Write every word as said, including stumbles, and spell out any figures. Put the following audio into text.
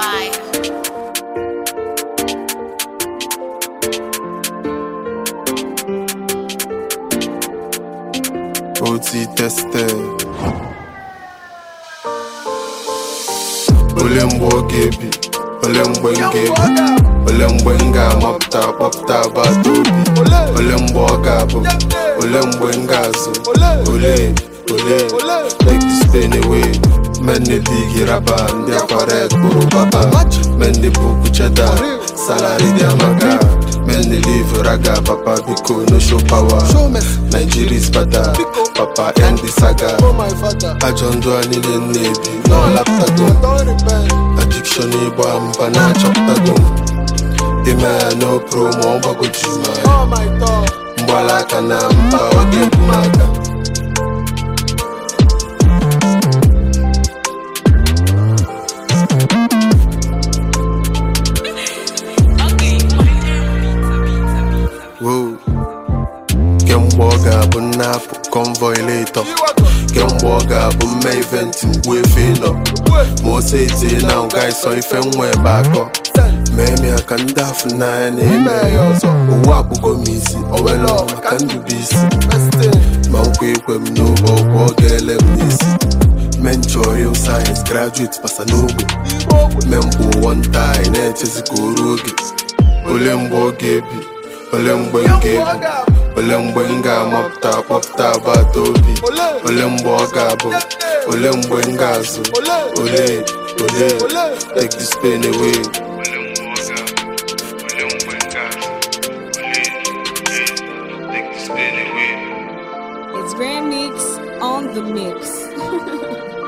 Fire. O T tested. Ole mgbe ọ ga-ebi, ole mgbe m ga-ebi, ole mgbe m ga-amapụta kpọpụta agbata obi, ole mgbe ọ ga-abụ, ole mgbe m ga-azụ, ole ole take this pain away. Men dey big raba, ndị akwara ekporo baba. Men dey buku cheddar, salary dey amaka. Men dey live raga, papa biko no show power. Nigeria is better, papa end the saga. Ajọ ndụ a niile na-ebi n'ọlapụtago. Addiction ịgba mba na-achọpụtago. Ime ya no promo ọgbagoju ma mgbala aka na mba ọ ga-ebu m aka. Whoa. Kemgbe ọ ga-abụ nnapụ convoy later. Kemgbe ọ ga-abụ mme event mgbu efe nọ. Ma ose eti na nga ịsọ ife nwa ebe akọ. Mee m ya ka ndị afụ n'anya na-eme ya ọzọ. Owu akpụgo m isi, owelo maka ndụbụ isi. Ma nkwa ekwe m n'oge ọgwụ ọ ga-ele m n'isi. Men chọrọ real science, graduate pasa n'ogbe. Men bụ one time na-echezi ka o ruo oge. Ole mgbe ọ ga-ebi, ole mgbe m ga-ebi, ole mgbe m ga-amapụta kpọpụta agbata obi, ole mgbe ọ ga-abụ, ole mgbe m ga-azụ, ole ole take this pain away. It's Grand Mix on the mix.